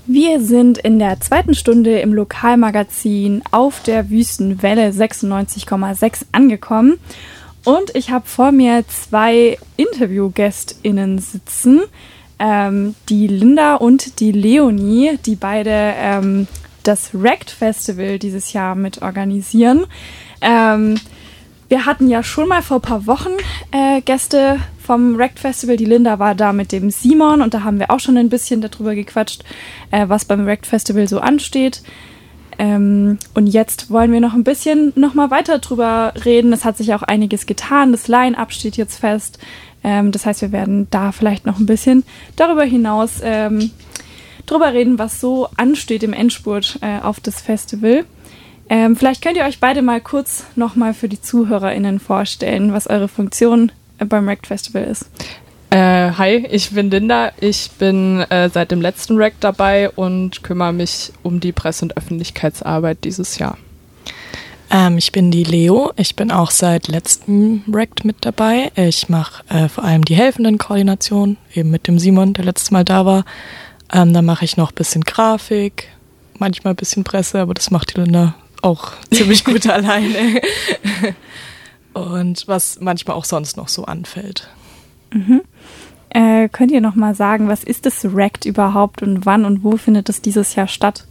Wir sind in der zweiten Stunde im Lokalmagazin auf der Wüstenwelle 96,6 angekommen und ich habe vor mir 2 InterviewgästInnen sitzen, die Linda und die Leonie, die beide das Wrecked Festival dieses Jahr mit organisieren. Wir hatten ja schon mal vor ein paar Wochen Gäste vom Wrecked Festival. Die Linda war da mit dem Simon und da haben wir auch schon ein bisschen darüber gequatscht, was beim Wrecked Festival so ansteht. Und jetzt wollen wir noch ein bisschen mal weiter drüber reden. Es hat sich auch einiges getan. Das Line-Up steht jetzt fest. Das heißt, wir werden da vielleicht noch ein bisschen darüber hinaus drüber reden, was so ansteht im Endspurt auf das Festival. Vielleicht könnt ihr euch beide mal kurz nochmal für die ZuhörerInnen vorstellen, was eure Funktion beim Wrecked Festival ist. Hi, ich bin Linda. Ich bin seit dem letzten Wrecked dabei und kümmere mich um die Presse- und Öffentlichkeitsarbeit dieses Jahr. Ich bin die Leo. Ich bin auch seit letztem Wrecked mit dabei. Ich mache vor allem die Helfenden-Koordination, eben mit dem Simon, der letztes Mal da war. Dann mache ich noch ein bisschen Grafik, manchmal ein bisschen Presse, aber das macht die Linda auch ziemlich gut alleine. Und was manchmal auch sonst noch so anfällt. Mhm. Könnt ihr noch mal sagen, was ist das Wrecked überhaupt und wann und wo findet es dieses Jahr statt?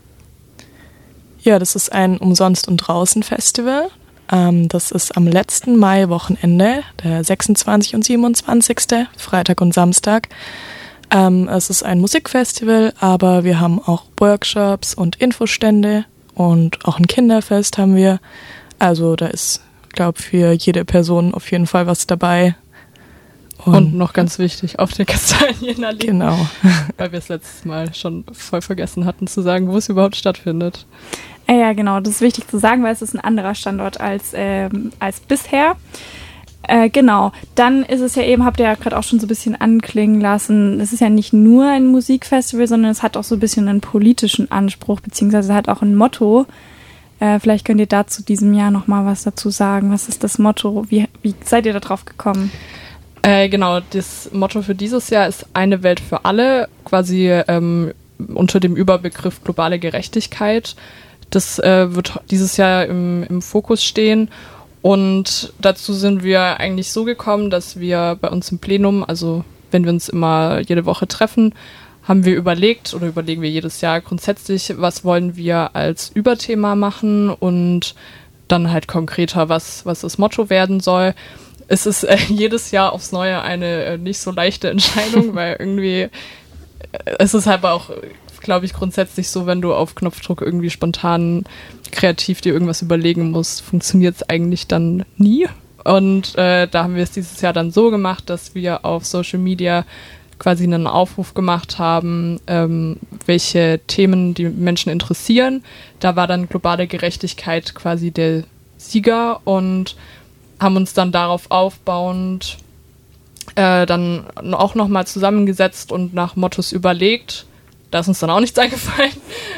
Ja, das ist ein Umsonst- und Draußen-Festival. Das ist am letzten Mai-Wochenende, der 26. und 27., Freitag und Samstag. Es ist ein Musikfestival, aber wir haben auch Workshops und Infostände und auch ein Kinderfest haben wir. Also da ist, glaube ich, für jede Person auf jeden Fall was dabei. Und noch ganz wichtig, auf der Kastanienallee. Genau. Weil wir es letztes Mal schon voll vergessen hatten zu sagen, wo es überhaupt stattfindet. Ja, genau, das ist wichtig zu sagen, weil es ist ein anderer Standort als bisher. Genau, dann ist es ja eben, habt ihr ja gerade auch schon so ein bisschen anklingen lassen, es ist ja nicht nur ein Musikfestival, sondern es hat auch so ein bisschen einen politischen Anspruch, beziehungsweise hat auch ein Motto. Vielleicht könnt ihr dazu diesem Jahr nochmal was dazu sagen. Was ist das Motto? Wie seid ihr da drauf gekommen? Genau, das Motto für dieses Jahr ist eine Welt für alle, quasi unter dem Überbegriff globale Gerechtigkeit. Das wird dieses Jahr im Fokus stehen. Und dazu sind wir eigentlich so gekommen, dass wir bei uns im Plenum, also wenn wir uns immer jede Woche treffen, haben wir überlegt oder überlegen wir jedes Jahr grundsätzlich, was wollen wir als Überthema machen und dann halt konkreter, was das Motto werden soll. Es ist jedes Jahr aufs Neue eine nicht so leichte Entscheidung, weil irgendwie es ist halt auch, glaube ich, grundsätzlich so, wenn du auf Knopfdruck irgendwie spontan kreativ dir irgendwas überlegen musst, funktioniert es eigentlich dann nie. Und da haben wir es dieses Jahr dann so gemacht, dass wir auf Social Media quasi einen Aufruf gemacht haben, welche Themen die Menschen interessieren. Da war dann globale Gerechtigkeit quasi der Sieger und haben uns dann darauf aufbauend dann auch nochmal zusammengesetzt und nach Mottos überlegt. Da ist uns dann auch nichts eingefallen.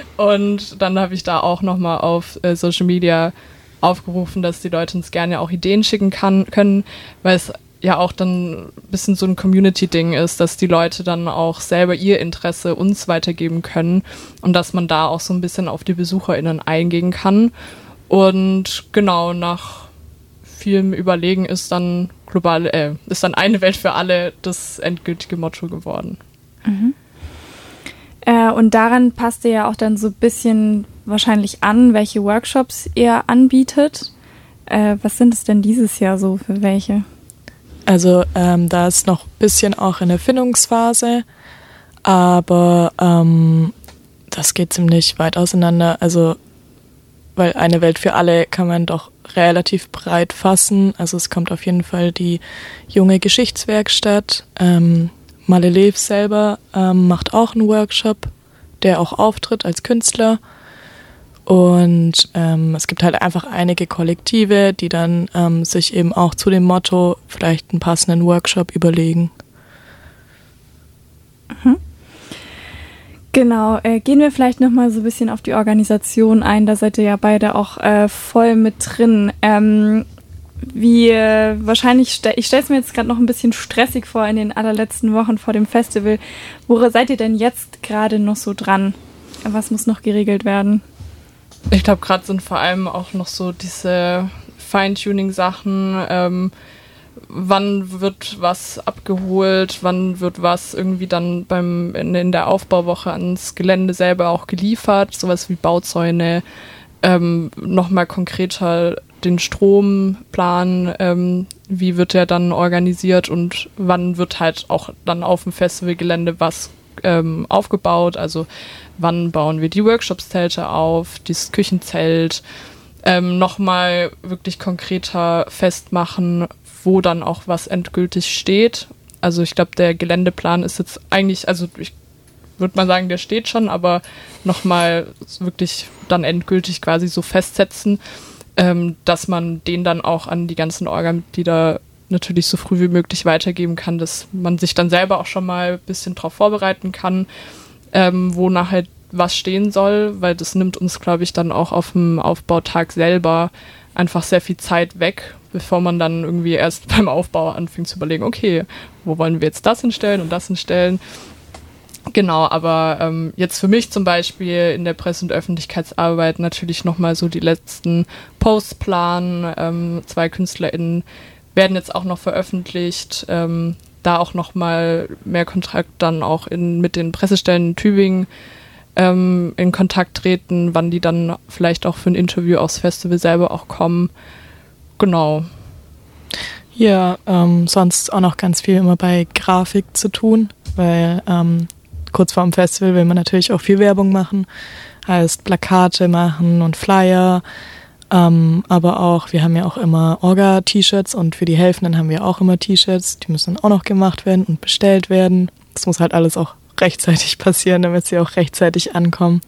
Und dann habe ich da auch nochmal auf Social Media aufgerufen, dass die Leute uns gerne auch Ideen schicken können, weil es ja auch dann ein bisschen so ein Community-Ding ist, dass die Leute dann auch selber ihr Interesse uns weitergeben können und dass man da auch so ein bisschen auf die BesucherInnen eingehen kann. Und genau, nach vielem Überlegen ist dann eine Welt für alle das endgültige Motto geworden. Mhm. Und daran passt ihr ja auch dann so ein bisschen wahrscheinlich an, welche Workshops ihr anbietet. Was sind es denn dieses Jahr so für welche? Also da ist noch ein bisschen auch in der Findungsphase, aber das geht ziemlich weit auseinander. Also weil eine Welt für alle kann man doch relativ breit fassen. Also es kommt auf jeden Fall die junge Geschichtswerkstatt. Malle Lev selber macht auch einen Workshop, der auch auftritt als Künstler. Und es gibt halt einfach einige Kollektive, die dann sich eben auch zu dem Motto vielleicht einen passenden Workshop überlegen. Mhm. Genau, gehen wir vielleicht nochmal so ein bisschen auf die Organisation ein. Da seid ihr ja beide auch voll mit drin. wie wahrscheinlich, ich stelle es mir jetzt gerade noch ein bisschen stressig vor in den allerletzten Wochen vor dem Festival. Woran seid ihr denn jetzt gerade noch so dran? Was muss noch geregelt werden? Ich glaube, gerade sind vor allem auch noch so diese Feintuning-Sachen, wann wird was abgeholt, wann wird was irgendwie dann in der Aufbauwoche ans Gelände selber auch geliefert, sowas wie Bauzäune, nochmal konkreter den Stromplan, wie wird der dann organisiert und wann wird halt auch dann auf dem Festivalgelände was aufgebaut, also wann bauen wir die Workshops-Zelte auf, dieses Küchenzelt, nochmal wirklich konkreter festmachen, wo dann auch was endgültig steht. Also ich glaube, der Geländeplan ist jetzt eigentlich, also ich würde mal sagen, der steht schon, aber nochmal wirklich dann endgültig quasi so festsetzen, dass man den dann auch an die ganzen Orga-Mitglieder natürlich so früh wie möglich weitergeben kann, dass man sich dann selber auch schon mal ein bisschen drauf vorbereiten kann, wo nachher was stehen soll, weil das nimmt uns, glaube ich, dann auch auf dem Aufbautag selber einfach sehr viel Zeit weg, bevor man dann irgendwie erst beim Aufbau anfängt zu überlegen, okay, wo wollen wir jetzt das hinstellen und das hinstellen. Genau, aber jetzt für mich zum Beispiel in der Presse- und Öffentlichkeitsarbeit natürlich nochmal so die letzten Posts planen. 2 KünstlerInnen werden jetzt auch noch veröffentlicht. Da auch nochmal mehr Kontakt dann auch mit den Pressestellen in Tübingen in Kontakt treten, wann die dann vielleicht auch für ein Interview aufs Festival selber auch kommen. Genau. Ja, sonst auch noch ganz viel immer bei Grafik zu tun, weil kurz vor dem Festival will man natürlich auch viel Werbung machen, heißt Plakate machen und Flyer, aber auch, wir haben ja auch immer Orga-T-Shirts und für die Helfenden haben wir auch immer T-Shirts, die müssen dann auch noch gemacht werden und bestellt werden. Das muss halt alles auch rechtzeitig passieren, damit sie auch rechtzeitig ankommen.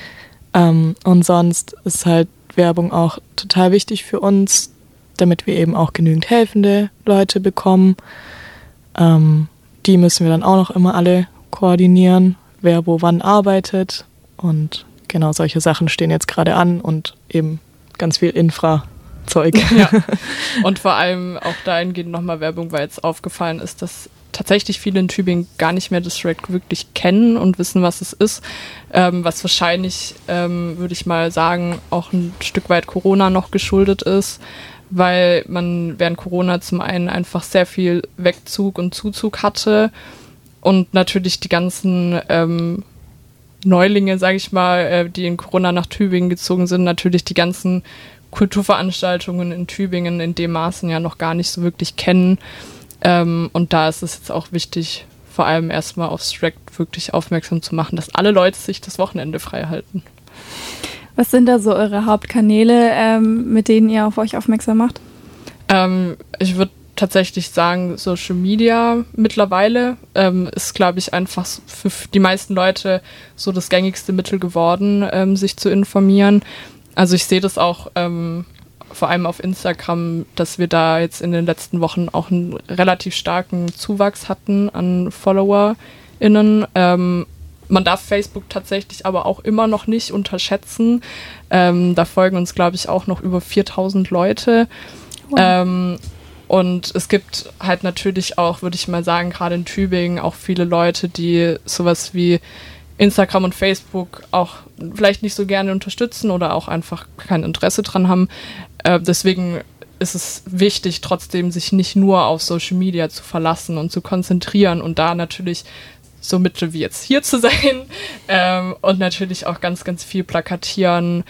Und sonst ist halt Werbung auch total wichtig für uns, damit wir eben auch genügend helfende Leute bekommen. Die müssen wir dann auch noch immer alle koordinieren, wer wo wann arbeitet. Und genau solche Sachen stehen jetzt gerade an und eben ganz viel Infra-Zeug. Ja. Und vor allem auch dahingehend nochmal Werbung, weil jetzt aufgefallen ist, dass tatsächlich viele in Tübingen gar nicht mehr das Shrek wirklich kennen und wissen, was es ist. Was wahrscheinlich, würde ich mal sagen, auch ein Stück weit Corona noch geschuldet ist, weil man während Corona zum einen einfach sehr viel Wegzug und Zuzug hatte und natürlich die ganzen Neulinge, sage ich mal, die in Corona nach Tübingen gezogen sind, natürlich die ganzen Kulturveranstaltungen in Tübingen in dem Maßen ja noch gar nicht so wirklich kennen. Und da ist es jetzt auch wichtig, vor allem erstmal aufs Shrek wirklich aufmerksam zu machen, dass alle Leute sich das Wochenende frei halten. Was sind da so eure Hauptkanäle, mit denen ihr auf euch aufmerksam macht? Ich würde tatsächlich sagen, Social Media mittlerweile ist, glaube ich, einfach für die meisten Leute so das gängigste Mittel geworden, sich zu informieren. Also ich sehe das auch vor allem auf Instagram, dass wir da jetzt in den letzten Wochen auch einen relativ starken Zuwachs hatten an FollowerInnen. Man darf Facebook tatsächlich aber auch immer noch nicht unterschätzen. Da folgen uns, glaube ich, auch noch über 4.000 Leute. Wow. Und es gibt halt natürlich auch, würde ich mal sagen, gerade in Tübingen auch viele Leute, die sowas wie Instagram und Facebook auch vielleicht nicht so gerne unterstützen oder auch einfach kein Interesse dran haben. Deswegen ist es wichtig, trotzdem sich nicht nur auf Social Media zu verlassen und zu konzentrieren und da natürlich so Mittel wie jetzt hier zu sein und natürlich auch ganz, ganz viel plakatieren.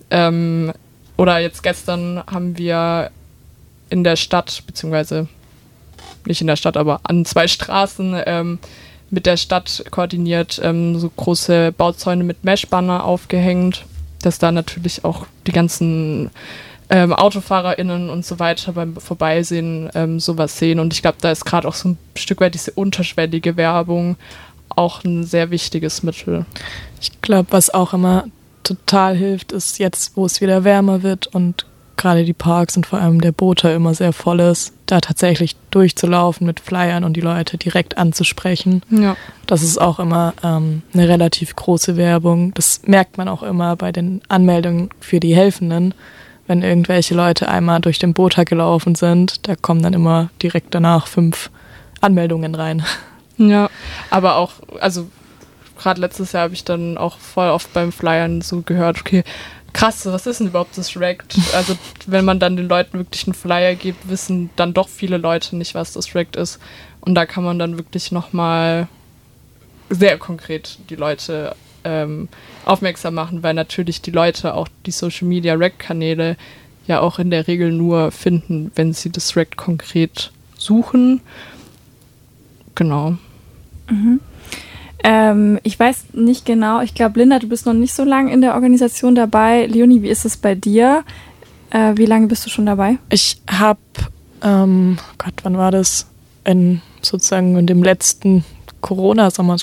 Oder jetzt gestern haben wir in der Stadt, beziehungsweise nicht in der Stadt, aber an 2 Straßen mit der Stadt koordiniert, so große Bauzäune mit Meshbanner aufgehängt, dass da natürlich auch die ganzen AutofahrerInnen und so weiter beim Vorbeisehen sowas sehen. Und ich glaube, da ist gerade auch so ein Stück weit diese unterschwellige Werbung auch ein sehr wichtiges Mittel. Ich glaube, was auch immer total hilft, ist jetzt, wo es wieder wärmer wird und gerade die Parks und vor allem der Boter immer sehr voll ist, da tatsächlich durchzulaufen mit Flyern und die Leute direkt anzusprechen. Ja. Das ist auch immer eine relativ große Werbung. Das merkt man auch immer bei den Anmeldungen für die Helfenden, wenn irgendwelche Leute einmal durch den Bota gelaufen sind, da kommen dann immer direkt danach 5 Anmeldungen rein. Ja, aber auch, also gerade letztes Jahr habe ich dann auch voll oft beim Flyern so gehört, okay, krass, was ist denn überhaupt das React? Also wenn man dann den Leuten wirklich einen Flyer gibt, wissen dann doch viele Leute nicht, was das React ist. Und da kann man dann wirklich nochmal sehr konkret die Leute aufmerksam machen, weil natürlich die Leute auch die Social-Media-React-Kanäle ja auch in der Regel nur finden, wenn sie das React konkret suchen. Genau. Mhm. Ich weiß nicht genau, ich glaube, Linda, du bist noch nicht so lange in der Organisation dabei. Leonie, wie ist es bei dir? Wie lange bist du schon dabei? Ich habe, wann war das? Sozusagen in dem letzten Corona-Sommer,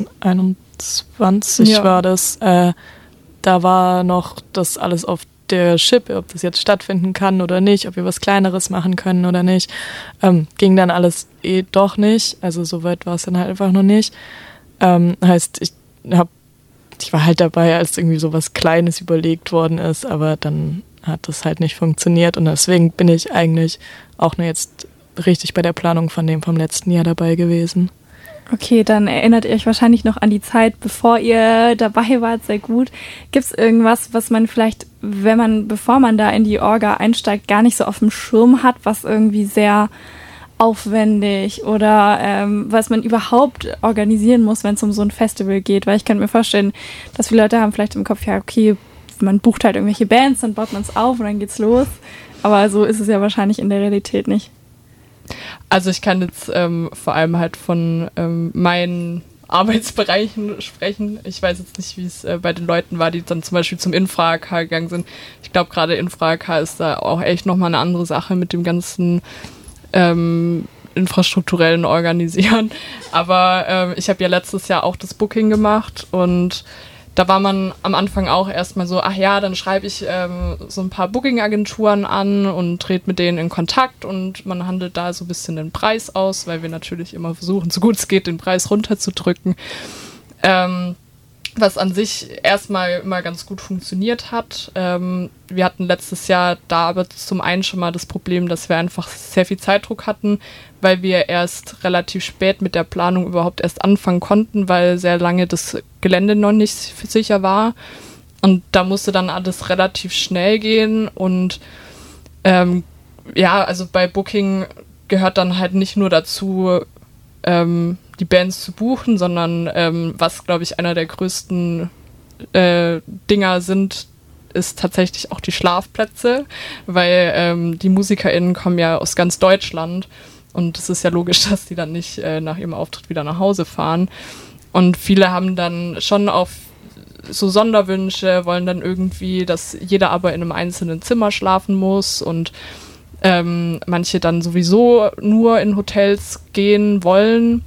2021 war das. Da war noch das alles auf der Schippe, ob das jetzt stattfinden kann oder nicht, ob wir was Kleineres machen können oder nicht. Ging dann alles doch nicht. Also so weit war es dann halt einfach noch nicht. Heißt, ich war halt dabei, als irgendwie so was Kleines überlegt worden ist, aber dann hat das halt nicht funktioniert und deswegen bin ich eigentlich auch nur jetzt richtig bei der Planung von dem vom letzten Jahr dabei gewesen. Okay, dann erinnert ihr euch wahrscheinlich noch an die Zeit, bevor ihr dabei wart, sehr gut. Gibt es irgendwas, was man vielleicht, bevor man da in die Orga einsteigt, gar nicht so auf dem Schirm hat, was irgendwie sehr aufwendig oder was man überhaupt organisieren muss, wenn es um so ein Festival geht? Weil ich kann mir vorstellen, dass viele Leute haben vielleicht im Kopf, ja, okay, man bucht halt irgendwelche Bands, dann baut man es auf und dann geht's los. Aber so ist es ja wahrscheinlich in der Realität nicht. Also ich kann jetzt vor allem halt von meinen Arbeitsbereichen sprechen. Ich weiß jetzt nicht, wie es bei den Leuten war, die dann zum Beispiel zum Infra-AK gegangen sind. Ich glaube, gerade Infra-AK ist da auch echt nochmal eine andere Sache mit dem ganzen infrastrukturellen Organisieren. Aber ich habe ja letztes Jahr auch das Booking gemacht und da war man am Anfang auch erstmal so, ach ja, dann schreibe ich so ein paar Booking-Agenturen an und trete mit denen in Kontakt und man handelt da so ein bisschen den Preis aus, weil wir natürlich immer versuchen, so gut es geht, den Preis runterzudrücken. Was an sich erstmal immer ganz gut funktioniert hat. Wir hatten letztes Jahr da aber zum einen schon mal das Problem, dass wir einfach sehr viel Zeitdruck hatten, weil wir erst relativ spät mit der Planung überhaupt erst anfangen konnten, weil sehr lange das Gelände noch nicht sicher war. Und da musste dann alles relativ schnell gehen. Und also bei Booking gehört dann halt nicht nur dazu, die Bands zu buchen, sondern was, glaube ich, einer der größten Dinger sind, ist tatsächlich auch die Schlafplätze, weil die MusikerInnen kommen ja aus ganz Deutschland und es ist ja logisch, dass die dann nicht nach ihrem Auftritt wieder nach Hause fahren. Und viele haben dann schon auf so Sonderwünsche, wollen dann irgendwie, dass jeder aber in einem einzelnen Zimmer schlafen muss und manche dann sowieso nur in Hotels gehen wollen.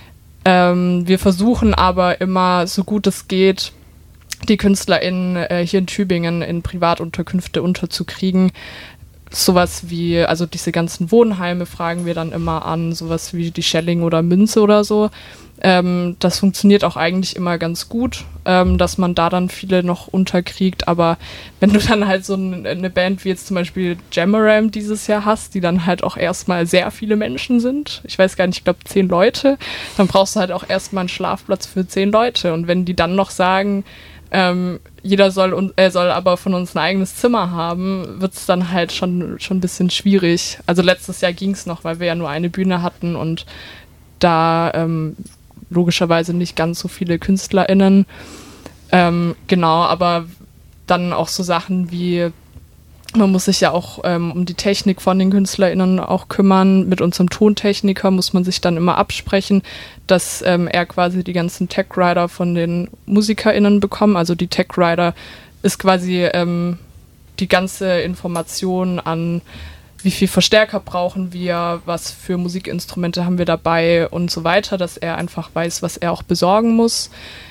Wir versuchen aber immer, so gut es geht, die KünstlerInnen hier in Tübingen in Privatunterkünfte unterzukriegen. Sowas wie, also diese ganzen Wohnheime fragen wir dann immer an, sowas wie die Schelling oder Münze oder so. Das funktioniert auch eigentlich immer ganz gut, dass man da dann viele noch unterkriegt, aber wenn du dann halt so eine Band wie jetzt zum Beispiel Jamaram dieses Jahr hast, die dann halt auch erstmal sehr viele Menschen sind, ich weiß gar nicht, ich glaube 10 Leute, dann brauchst du halt auch erstmal einen Schlafplatz für 10 Leute und wenn die dann noch sagen, jeder soll aber von uns ein eigenes Zimmer haben, wird es dann halt schon ein bisschen schwierig. Also letztes Jahr ging es noch, weil wir ja nur eine Bühne hatten und da logischerweise nicht ganz so viele KünstlerInnen. Genau, aber dann auch so Sachen wie, man muss sich ja auch um die Technik von den KünstlerInnen auch kümmern. Mit unserem Tontechniker muss man sich dann immer absprechen, dass er quasi die ganzen Tech-Rider von den MusikerInnen bekommt. Also die Tech-Rider ist quasi die ganze Information an, wie viel Verstärker brauchen wir, was für Musikinstrumente haben wir dabei und so weiter, dass er einfach weiß, was er auch besorgen muss.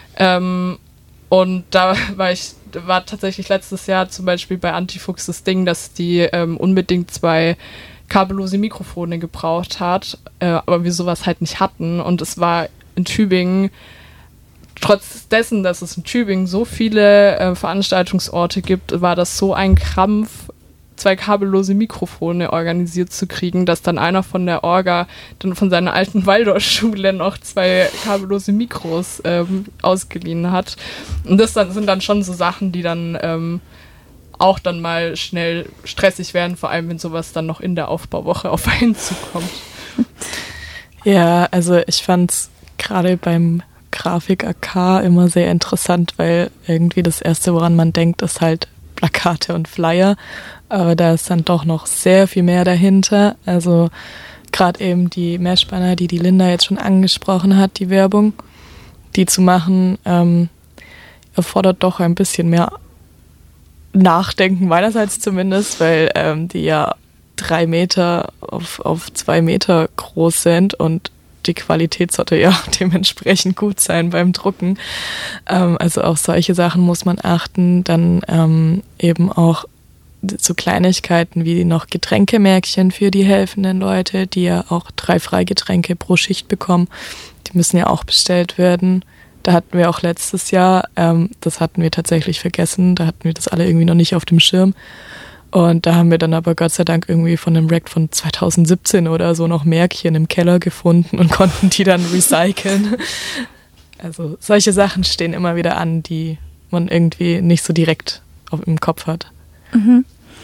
Und da war tatsächlich letztes Jahr zum Beispiel bei Antifuchs das Ding, dass die unbedingt 2 kabellose Mikrofone gebraucht hat, aber wir sowas halt nicht hatten. Und es war in Tübingen, trotz dessen, dass es in Tübingen so viele Veranstaltungsorte gibt, war das so ein Krampf, 2 kabellose Mikrofone organisiert zu kriegen, dass dann einer von der Orga dann von seiner alten Waldorfschule noch 2 kabellose Mikros ausgeliehen hat. Und das sind dann schon so Sachen, die dann auch dann mal schnell stressig werden, vor allem wenn sowas dann noch in der Aufbauwoche auf einen zukommt. Ja, also ich fand's gerade beim Grafik-AK immer sehr interessant, weil irgendwie das Erste, woran man denkt, ist halt Plakate und Flyer, aber da ist dann doch noch sehr viel mehr dahinter. Also gerade eben die Meshbanner, die Linda jetzt schon angesprochen hat, die Werbung, die zu machen, erfordert doch ein bisschen mehr Nachdenken, meinerseits zumindest, weil die ja 3 Meter auf 2 Meter groß sind und die Qualität sollte ja dementsprechend gut sein beim Drucken. Also auf solche Sachen muss man achten. Dann eben auch so Kleinigkeiten wie noch Getränkemärkchen für die helfenden Leute, die ja auch 3 Freigetränke pro Schicht bekommen. Die müssen ja auch bestellt werden. Da hatten wir auch letztes Jahr, das hatten wir tatsächlich vergessen, da hatten wir das alle irgendwie noch nicht auf dem Schirm. Und da haben wir dann aber Gott sei Dank irgendwie von einem Rack von 2017 oder so noch Märkchen im Keller gefunden und konnten die dann recyceln. Also solche Sachen stehen immer wieder an, die man irgendwie nicht so direkt im Kopf hat. Mhm.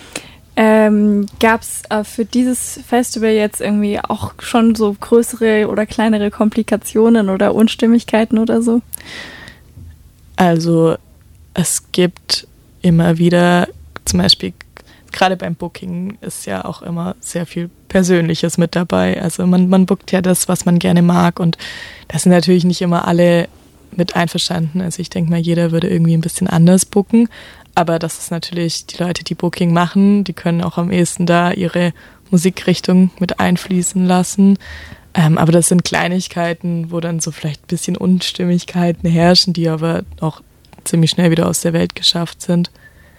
Gab es für dieses Festival jetzt irgendwie auch schon so größere oder kleinere Komplikationen oder Unstimmigkeiten oder so? Also es gibt immer wieder, zum Beispiel gerade beim Booking ist ja auch immer sehr viel Persönliches mit dabei. Also man bookt ja das, was man gerne mag, und da sind natürlich nicht immer alle mit einverstanden. Also ich denke mal, jeder würde irgendwie ein bisschen anders booken. Aber das ist natürlich, die Leute, die Booking machen, die können auch am ehesten da ihre Musikrichtung mit einfließen lassen. Aber das sind Kleinigkeiten, wo dann so vielleicht ein bisschen Unstimmigkeiten herrschen, die aber auch ziemlich schnell wieder aus der Welt geschafft sind.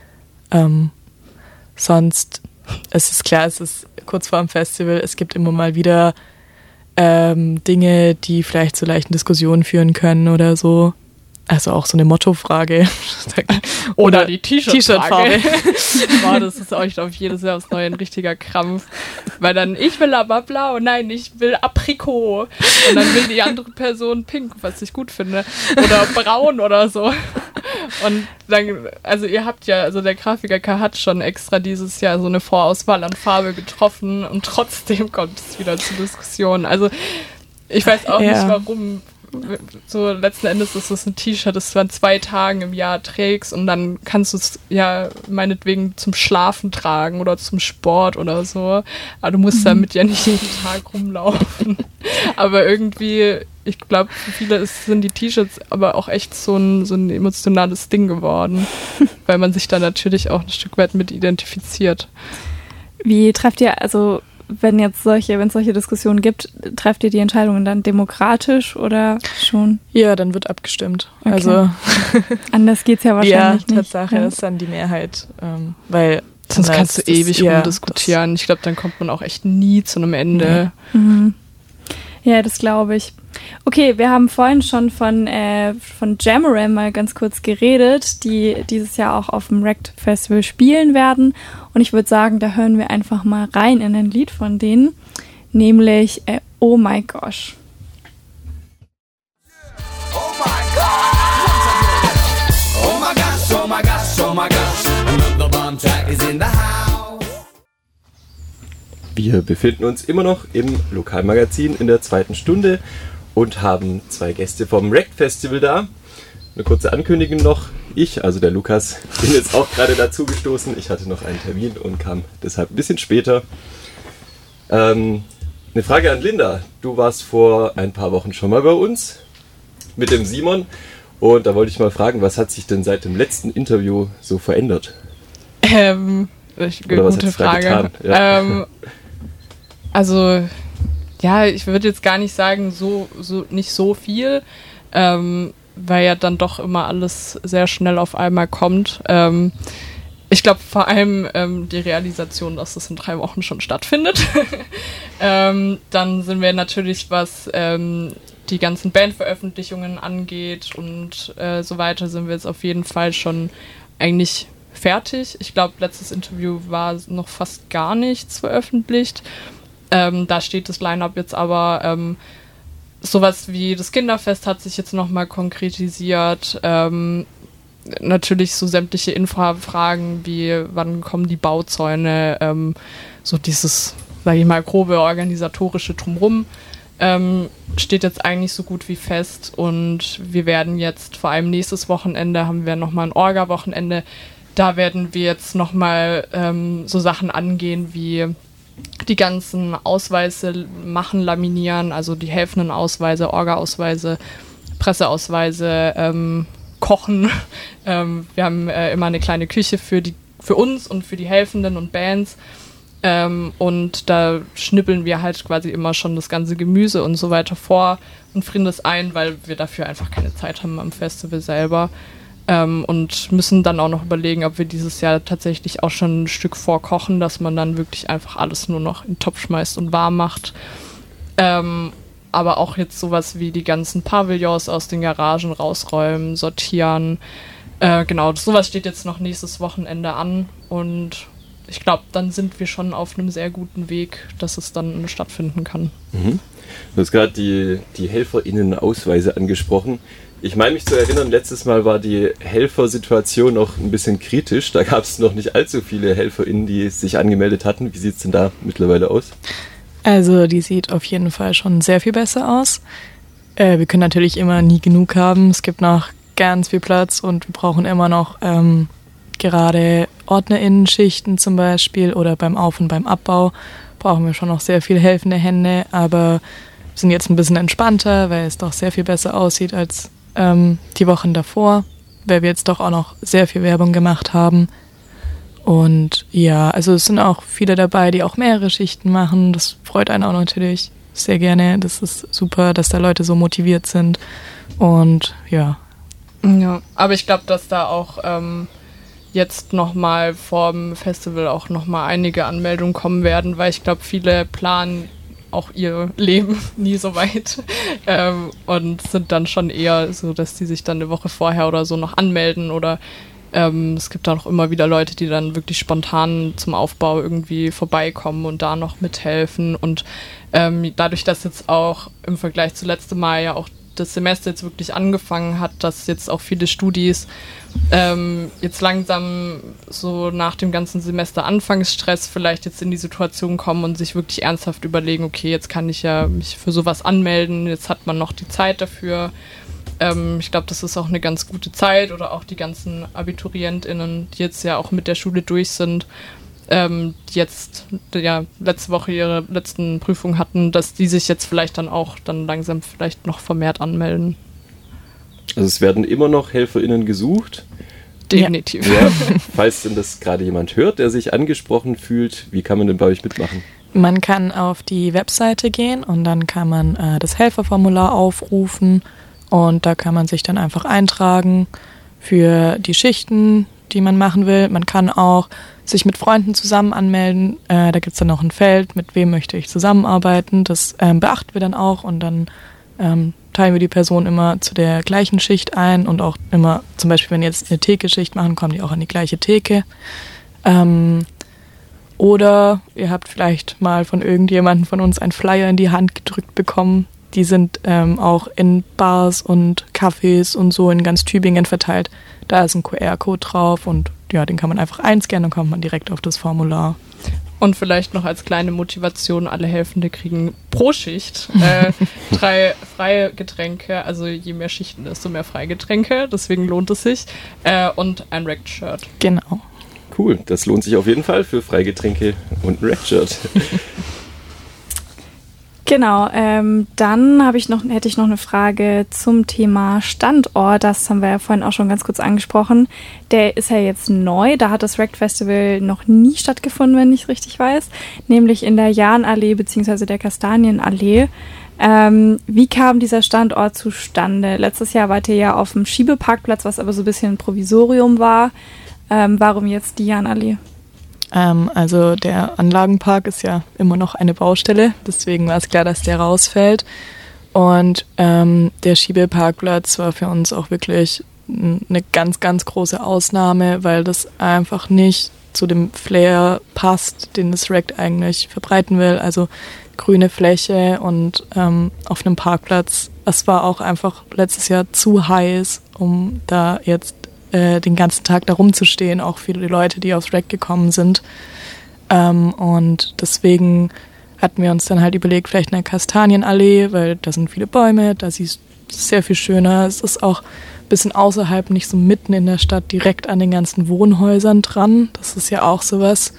Sonst, es ist klar, es ist kurz vor dem Festival, es gibt immer mal wieder Dinge, die vielleicht zu leichten Diskussionen führen können oder so. Also auch so eine Mottofrage. Oder die T-Shirt-Farbe. Boah, das ist auch, ich glaube, jedes Jahr aufs Neue ein richtiger Krampf. Weil dann, ich will aber blau, nein, ich will Aprikot. Und dann will die andere Person pink, was ich gut finde. Oder braun oder so. Und dann, also ihr habt ja, also der Grafiker hat schon extra dieses Jahr so eine Vorauswahl an Farbe getroffen und trotzdem kommt es wieder zu Diskussionen. Also ich weiß auch nicht, warum. So letzten Endes ist es ein T-Shirt, das du an 2 Tagen im Jahr trägst, und dann kannst du es ja meinetwegen zum Schlafen tragen oder zum Sport oder so. Aber du musst damit ja nicht jeden Tag rumlaufen. Aber irgendwie, ich glaube, für viele sind die T-Shirts aber auch echt so ein emotionales Ding geworden, weil man sich da natürlich auch ein Stück weit mit identifiziert. Wie trefft ihr, also wenn es solche Diskussionen gibt, trefft ihr die Entscheidungen dann demokratisch oder schon? Ja, dann wird abgestimmt. Okay. Also anders geht's ja wahrscheinlich nicht. Ja, Tatsache ist dann die Mehrheit, weil sonst kannst du ewig rumdiskutieren. Ich glaube, dann kommt man auch echt nie zu einem Ende. Ja, ja, das glaube ich. Okay, wir haben vorhin schon von Jamoran mal ganz kurz geredet, die dieses Jahr auch auf dem Rekt Festival spielen werden. Und ich würde sagen, da hören wir einfach mal rein in ein Lied von denen, nämlich Oh My Gosh. Oh my gosh, oh my gosh, oh my gosh, oh my gosh, another bomb track is in the house. Wir befinden uns immer noch im Lokalmagazin in der 2. Stunde und haben 2 Gäste vom Rekt Festival da. Eine kurze Ankündigung noch. Ich, also der Lukas, bin jetzt auch gerade dazu gestoßen. Ich hatte noch einen Termin und kam deshalb ein bisschen später. Eine Frage an Linda. Du warst vor ein paar Wochen schon mal bei uns mit dem Simon. Und da wollte ich mal fragen, was hat sich denn seit dem letzten Interview so verändert? Gute Frage. Ja. Also, ja, ich würde jetzt gar nicht sagen, nicht so viel, weil ja dann doch immer alles sehr schnell auf einmal kommt. Ich glaube vor allem die Realisation, dass das in 3 Wochen schon stattfindet. Dann sind wir natürlich, was die ganzen Bandveröffentlichungen angeht und so weiter, sind wir jetzt auf jeden Fall schon eigentlich fertig. Ich glaube, letztes Interview war noch fast gar nichts veröffentlicht. Da steht das Line-Up jetzt aber. Sowas wie das Kinderfest hat sich jetzt nochmal konkretisiert. Natürlich so sämtliche Infrafragen wie wann kommen die Bauzäune, so dieses, sage ich mal, grobe organisatorische Drumrum. Steht jetzt eigentlich so gut wie fest und wir werden jetzt, vor allem nächstes Wochenende, haben wir nochmal ein Orga-Wochenende, da werden wir jetzt nochmal so Sachen angehen wie die ganzen Ausweise machen, laminieren, also die helfenden Ausweise, Orga-Ausweise, Presseausweise, kochen. Wir haben immer eine kleine Küche für uns und für die Helfenden und Bands. Und da schnippeln wir halt quasi immer schon das ganze Gemüse und so weiter vor und frieren das ein, weil wir dafür einfach keine Zeit haben am Festival selber. Und müssen dann auch noch überlegen, ob wir dieses Jahr tatsächlich auch schon ein Stück vorkochen, dass man dann wirklich einfach alles nur noch in den Topf schmeißt und warm macht. Aber auch jetzt sowas wie die ganzen Pavillons aus den Garagen rausräumen, sortieren. Genau, sowas steht jetzt noch nächstes Wochenende an und ich glaube, dann sind wir schon auf einem sehr guten Weg, dass es dann stattfinden kann. Mhm. Du hast gerade die HelferInnen-Ausweise angesprochen. Ich meine mich zu erinnern, letztes Mal war die Helfersituation noch ein bisschen kritisch. Da gab es noch nicht allzu viele HelferInnen, die sich angemeldet hatten. Wie sieht es denn da mittlerweile aus? Also die sieht auf jeden Fall schon sehr viel besser aus. Wir können natürlich immer nie genug haben. Es gibt noch ganz viel Platz und wir brauchen immer noch gerade OrdnerInnen-Schichten zum Beispiel oder beim Auf- und beim Abbau brauchen wir schon noch sehr viel helfende Hände, aber wir sind jetzt ein bisschen entspannter, weil es doch sehr viel besser aussieht als die Wochen davor, weil wir jetzt doch auch noch sehr viel Werbung gemacht haben. Und ja, also es sind auch viele dabei, die auch mehrere Schichten machen. Das freut einen auch natürlich sehr gerne. Das ist super, dass da Leute so motiviert sind. Und ja. Ja, aber ich glaube, dass da auch jetzt nochmal vorm Festival auch nochmal einige Anmeldungen kommen werden, weil ich glaube, viele planen auch ihr Leben nie so weit und sind dann schon eher so, dass die sich dann eine Woche vorher oder so noch anmelden oder es gibt auch immer wieder Leute, die dann wirklich spontan zum Aufbau irgendwie vorbeikommen und da noch mithelfen und dadurch, dass jetzt auch im Vergleich zu letztem Mal ja auch das Semester jetzt wirklich angefangen hat, dass jetzt auch viele Studis jetzt langsam so nach dem ganzen Semester Anfangsstress vielleicht jetzt in die Situation kommen und sich wirklich ernsthaft überlegen, okay, jetzt kann ich ja mich für sowas anmelden, jetzt hat man noch die Zeit dafür. Ich glaube, das ist auch eine ganz gute Zeit oder auch die ganzen AbiturientInnen, die jetzt ja auch mit der Schule durch sind, die jetzt ja letzte Woche ihre letzten Prüfungen hatten, dass die sich jetzt vielleicht dann auch dann langsam vielleicht noch vermehrt anmelden. Also es werden immer noch HelferInnen gesucht. Definitiv. Ja, falls denn das gerade jemand hört, der sich angesprochen fühlt, wie kann man denn bei euch mitmachen? Man kann auf die Webseite gehen und dann kann man das Helferformular aufrufen und da kann man sich dann einfach eintragen für die Schichten, die man machen will. Man kann auch sich mit Freunden zusammen anmelden. Da gibt es dann noch ein Feld, mit wem möchte ich zusammenarbeiten. Das beachten wir dann auch und dann teilen wir die Person immer zu der gleichen Schicht ein und auch immer, zum Beispiel wenn wir jetzt eine Theke-Schicht machen, kommen die auch an die gleiche Theke. Oder ihr habt vielleicht mal von irgendjemandem von uns einen Flyer in die Hand gedrückt bekommen. Die sind auch in Bars und Cafés und so in ganz Tübingen verteilt. Da ist ein QR-Code drauf und ja, den kann man einfach einscannen, dann kommt man direkt auf das Formular. Und vielleicht noch als kleine Motivation, alle Helfende kriegen pro Schicht 3 freie Getränke, also je mehr Schichten, desto mehr freie Getränke, deswegen lohnt es sich. Und ein Wrecked-Shirt. Genau. Cool, das lohnt sich auf jeden Fall für Freigetränke und ein Wrecked-Shirt. Genau, dann hätte ich noch eine Frage zum Thema Standort. Das haben wir ja vorhin auch schon ganz kurz angesprochen. Der ist ja jetzt neu. Da hat das Wrecked Festival noch nie stattgefunden, wenn ich es richtig weiß. Nämlich in der Jahnallee bzw. der Kastanienallee. Wie kam dieser Standort zustande? Letztes Jahr wart ihr ja auf dem Schiebeparkplatz, was aber so ein bisschen ein Provisorium war. Warum jetzt die Jahnallee? Also der Anlagenpark ist ja immer noch eine Baustelle, deswegen war es klar, dass der rausfällt. Und der Schiebeparkplatz war für uns auch wirklich eine ganz, ganz große Ausnahme, weil das einfach nicht zu dem Flair passt, den das Rect eigentlich verbreiten will. Also grüne Fläche und auf einem Parkplatz. Es war auch einfach letztes Jahr zu heiß, um da jetzt den ganzen Tag da rumzustehen, auch für die Leute, die aufs Rect gekommen sind. Und deswegen hatten wir uns dann halt überlegt, vielleicht eine Kastanienallee, weil da sind viele Bäume, da siehst du sehr viel schöner. Es ist auch ein bisschen außerhalb, nicht so mitten in der Stadt, direkt an den ganzen Wohnhäusern dran. Das ist ja auch sowas.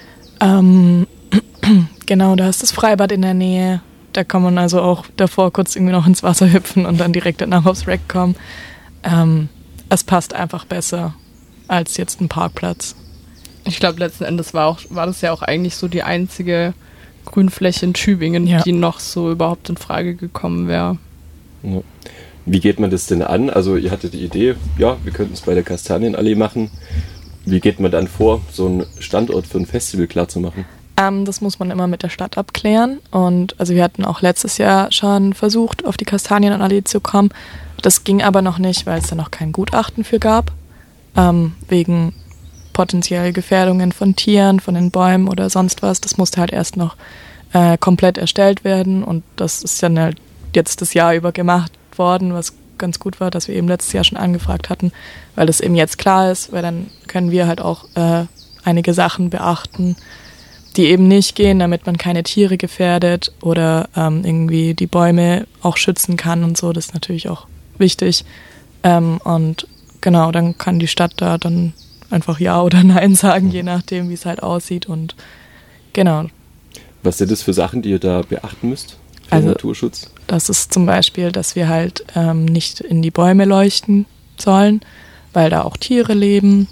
Genau, da ist das Freibad in der Nähe. Da kann man also auch davor kurz irgendwie noch ins Wasser hüpfen und dann direkt danach aufs Rect kommen. Es passt einfach besser als jetzt ein Parkplatz. Ich glaube, letzten Endes war das ja auch eigentlich so die einzige Grünfläche in Tübingen, die noch so überhaupt in Frage gekommen wäre. Ja. Wie geht man das denn an? Also ihr hattet die Idee, ja, wir könnten es bei der Kastanienallee machen. Wie geht man dann vor, so einen Standort für ein Festival klarzumachen? Das muss man immer mit der Stadt abklären. Und also wir hatten auch letztes Jahr schon versucht, auf die Kastanienallee zu kommen. Das ging aber noch nicht, weil es da noch kein Gutachten für gab. Wegen potenziell Gefährdungen von Tieren, von den Bäumen oder sonst was. Das musste halt erst noch komplett erstellt werden. Und das ist dann halt jetzt das Jahr über gemacht worden, was ganz gut war, dass wir eben letztes Jahr schon angefragt hatten, weil das eben jetzt klar ist, weil dann können wir halt auch einige Sachen beachten, die eben nicht gehen, damit man keine Tiere gefährdet oder irgendwie die Bäume auch schützen kann und so. Das ist natürlich auch wichtig. Und genau, dann kann die Stadt da dann einfach Ja oder Nein sagen, je nachdem, wie es halt aussieht. Und genau. Was sind das für Sachen, die ihr da beachten müsst für den Naturschutz? Das ist zum Beispiel, dass wir halt nicht in die Bäume leuchten sollen, weil da auch Tiere leben.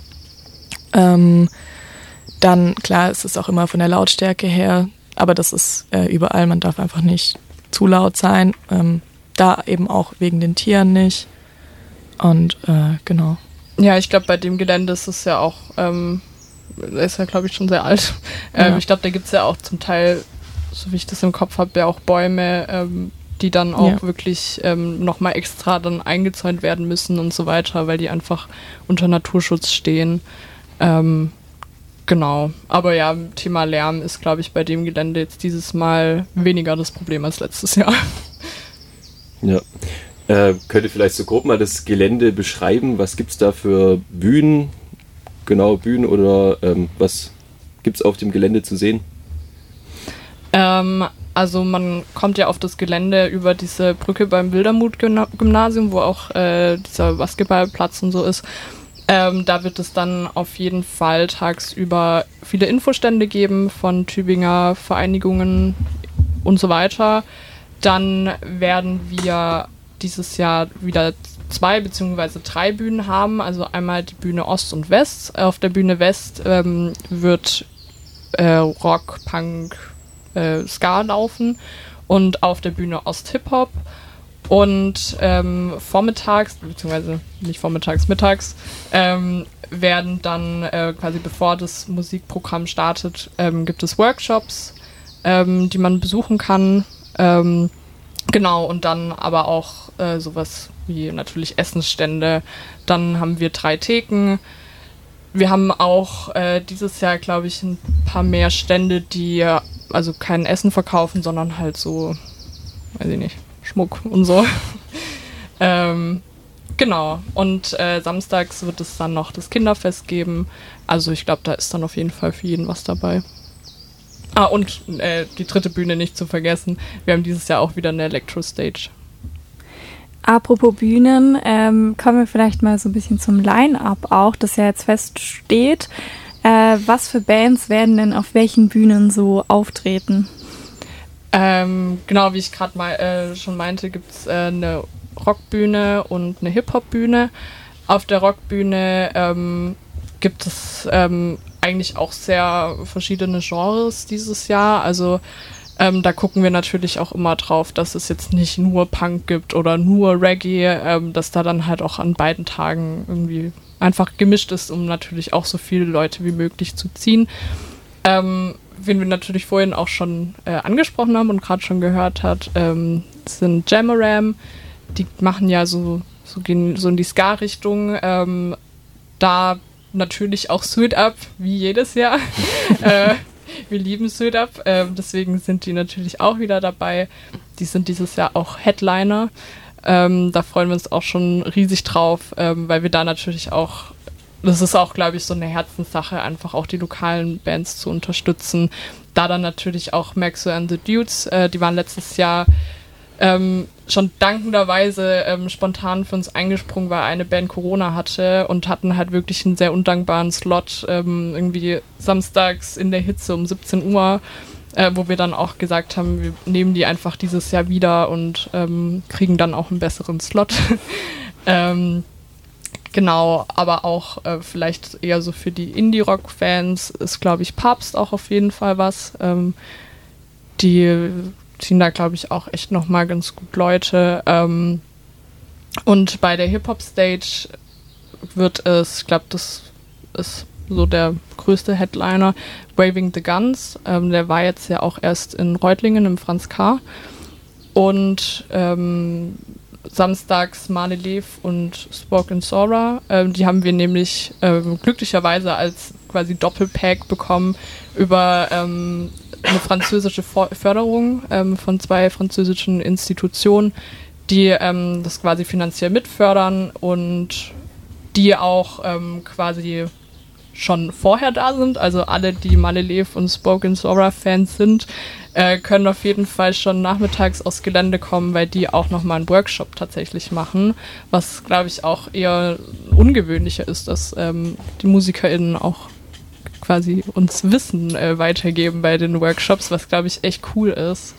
Dann, klar, es ist auch immer von der Lautstärke her, aber das ist überall, man darf einfach nicht zu laut sein. Da eben auch wegen den Tieren nicht. Und genau. Ja, ich glaube, bei dem Gelände ist es ja auch, der ist ja, glaube ich, schon sehr alt. Ich glaube, da gibt es ja auch zum Teil, so wie ich das im Kopf habe, ja auch Bäume, die dann auch wirklich nochmal extra dann eingezäunt werden müssen und so weiter, weil die einfach unter Naturschutz stehen. Genau, aber ja, Thema Lärm ist, glaube ich, bei dem Gelände jetzt dieses Mal weniger das Problem als letztes Jahr. Ja, könnt ihr vielleicht so grob mal das Gelände beschreiben? Was gibt es da für Bühnen? Genau, Bühnen oder was gibt es auf dem Gelände zu sehen? Also man kommt ja auf das Gelände über diese Brücke beim Wildermuth-Gymnasium, wo auch dieser Basketballplatz und so ist. Da wird es dann auf jeden Fall tagsüber viele Infostände geben von Tübinger Vereinigungen und so weiter. Dann werden wir dieses Jahr wieder 2 bzw. 3 Bühnen haben. Also einmal die Bühne Ost und West. Auf der Bühne West wird Rock, Punk, Ska laufen und auf der Bühne Ost Hip-Hop. Und vormittags, beziehungsweise nicht vormittags, mittags, werden dann quasi bevor das Musikprogramm startet, gibt es Workshops, die man besuchen kann. Genau, und dann aber auch sowas wie natürlich Essensstände. Dann haben wir 3 Theken. Wir haben auch dieses Jahr, glaube ich, ein paar mehr Stände, die also kein Essen verkaufen, sondern halt so, weiß ich nicht, Schmuck und so. Genau. Und samstags wird es dann noch das Kinderfest geben. Also ich glaube, da ist dann auf jeden Fall für jeden was dabei. Und die 3. Bühne nicht zu vergessen. Wir haben dieses Jahr auch wieder eine Electro-Stage. Apropos Bühnen, kommen wir vielleicht mal so ein bisschen zum Line-Up auch, das ja jetzt feststeht. Was für Bands werden denn auf welchen Bühnen so auftreten? Genau, wie ich gerade schon meinte, gibt es eine Rockbühne und eine Hip-Hop-Bühne. Auf der Rockbühne gibt es eigentlich auch sehr verschiedene Genres dieses Jahr. Also da gucken wir natürlich auch immer drauf, dass es jetzt nicht nur Punk gibt oder nur Reggae, dass da dann halt auch an beiden Tagen irgendwie einfach gemischt ist, um natürlich auch so viele Leute wie möglich zu ziehen. Wen wir natürlich vorhin auch schon angesprochen haben und gerade schon gehört hat, sind Jamaram. Die machen ja so gehen so in die Ska-Richtung. Da natürlich auch Suit Up, wie jedes Jahr. Wir lieben Suit Up, deswegen sind die natürlich auch wieder dabei. Die sind dieses Jahr auch Headliner. Da freuen wir uns auch schon riesig drauf, weil wir da natürlich auch, das ist auch, glaube ich, so eine Herzenssache, einfach auch die lokalen Bands zu unterstützen. Da dann natürlich auch Maxo and the Dudes, die waren letztes Jahr schon dankenderweise spontan für uns eingesprungen, weil eine Band Corona hatte und hatten halt wirklich einen sehr undankbaren Slot, irgendwie samstags in der Hitze um 17 Uhr, wo wir dann auch gesagt haben, wir nehmen die einfach dieses Jahr wieder und kriegen dann auch einen besseren Slot. Genau, aber auch vielleicht eher so für die Indie-Rock-Fans ist, glaube ich, Papst auch auf jeden Fall was. Die ziehen da, glaube ich, auch echt nochmal ganz gut Leute. Und bei der Hip-Hop-Stage wird es, ich glaube, das ist so der größte Headliner, Waving the Guns. Der war jetzt ja auch erst in Reutlingen im Franz K. Und samstags Male Lev und Spoken Sora. Die haben wir nämlich glücklicherweise als quasi Doppelpack bekommen über eine französische Förderung von 2 französischen Institutionen, die das quasi finanziell mitfördern und die auch quasi schon vorher da sind. Also alle, die Male Lev und Spoken Sora Fans sind, können auf jeden Fall schon nachmittags aufs Gelände kommen, weil die auch nochmal einen Workshop tatsächlich machen, was, glaube ich, auch eher ungewöhnlicher ist, dass die MusikerInnen auch quasi uns Wissen weitergeben bei den Workshops, was, glaube ich, echt cool ist.